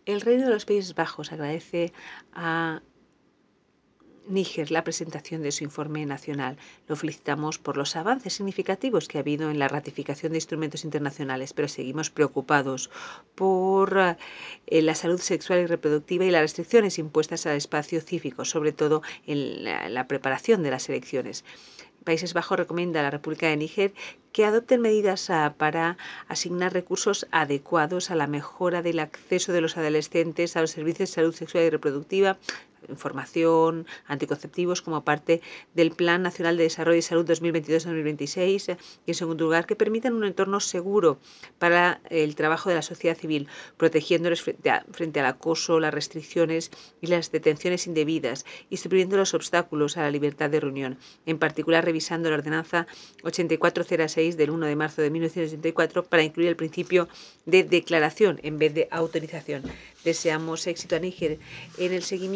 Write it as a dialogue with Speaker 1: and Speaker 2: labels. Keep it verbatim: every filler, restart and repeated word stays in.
Speaker 1: El Reino de los Países Bajos agradece a Níger la presentación de su informe nacional. Lo felicitamos por los avances significativos que ha habido en la ratificación de instrumentos internacionales, pero seguimos preocupados por eh, la salud sexual y reproductiva y las restricciones impuestas al espacio cívico, sobre todo en la, la preparación de las elecciones. Países Bajos recomienda a la República de Níger que adopten medidas uh, para asignar recursos adecuados a la mejora del acceso de los adolescentes a los servicios de salud sexual y reproductiva, información, anticonceptivos como parte del Plan Nacional de Desarrollo y Salud dos mil veintidós a dos mil veintiséis y, en segundo lugar, que permitan un entorno seguro para el trabajo de la sociedad civil, protegiéndoles frente, a, frente al acoso, las restricciones y las detenciones indebidas y suprimiendo los obstáculos a la libertad de reunión, en particular revisando la ordenanza ochenta y cuatro cero seis del uno de marzo de mil novecientos ochenta y cuatro para incluir el principio de declaración en vez de autorización. Deseamos éxito a Níger en el seguimiento